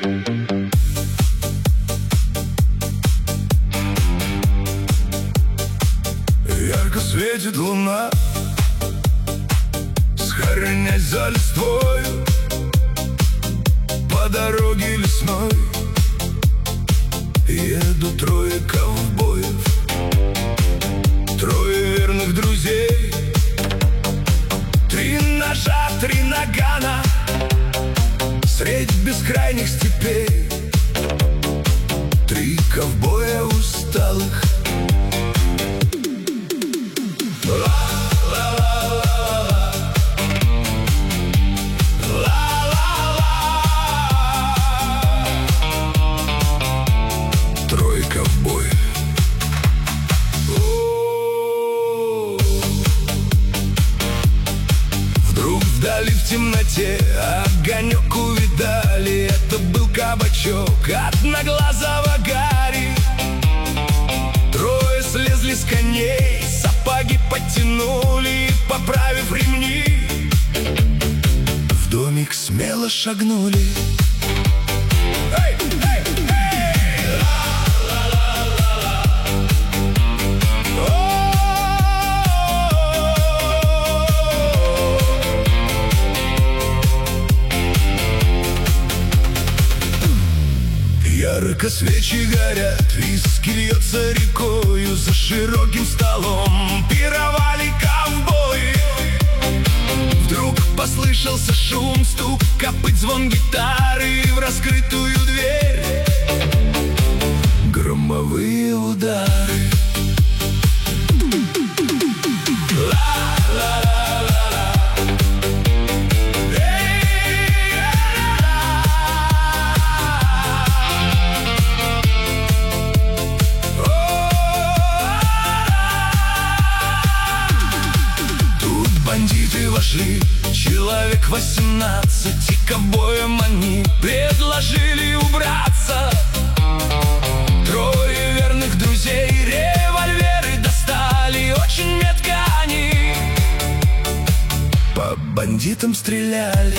Ярко светит луна, схоронясь за листвою, по дороге лесной едут трое ковбоев, трое верных друзей. 3 ножа, 3 нагана средь бескрайних степей. 3 ковбоя усталых. Трое ковбоев. Вдруг вдали в темноте огонек увидали. Это был кабачок одноглазого Гарри. Трое слезли с коней, сапоги подтянули, поправив ремни, в домик смело шагнули. Эй, эй, эй! Ла-ла-ла-ла-ла. Ярко свечи горят, виски льется рекою. За широким столом пировали ковбои. Вдруг послышался шум, стук копыт, звон гитары. В раскрытую дверь громовые удары. Бандиты вошли, человек 18, и ковбоям они предложили убраться. Трое верных друзей револьверы достали, очень метко они по бандитам стреляли.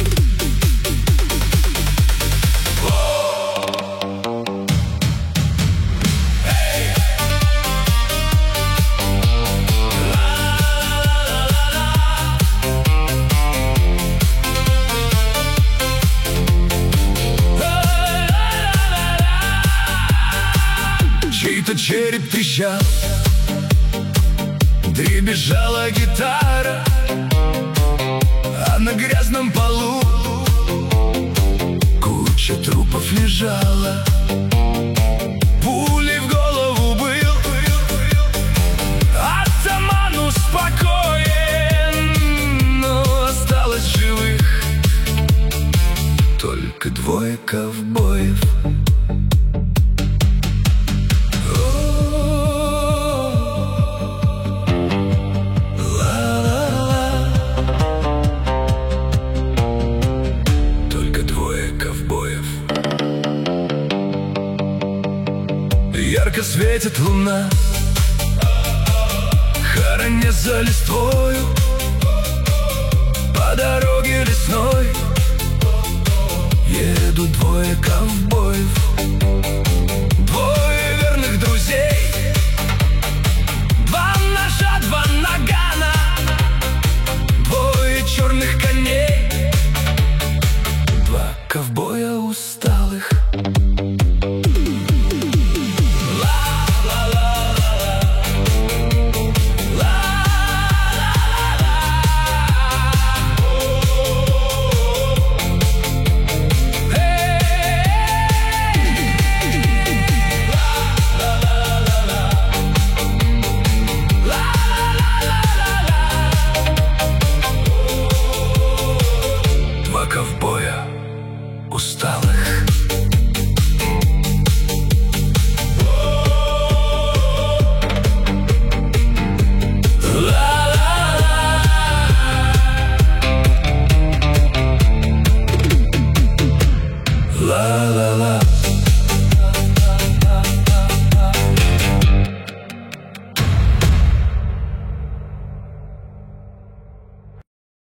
Чей-то череп трещал, дребезжала гитара, а на грязном полу куча трупов лежала. Пулей в голову был атаман успокоен, но осталось живых только 2 ковбоев. Ярко светит луна, хороня за листвою, по дороге лесной едут 2 ковбоев. 2 верных друзей, 2 ножа, 2 нагана, 2 черных коней, 2 ковбоя усталых. Ковбоя усталых. Ла-ла.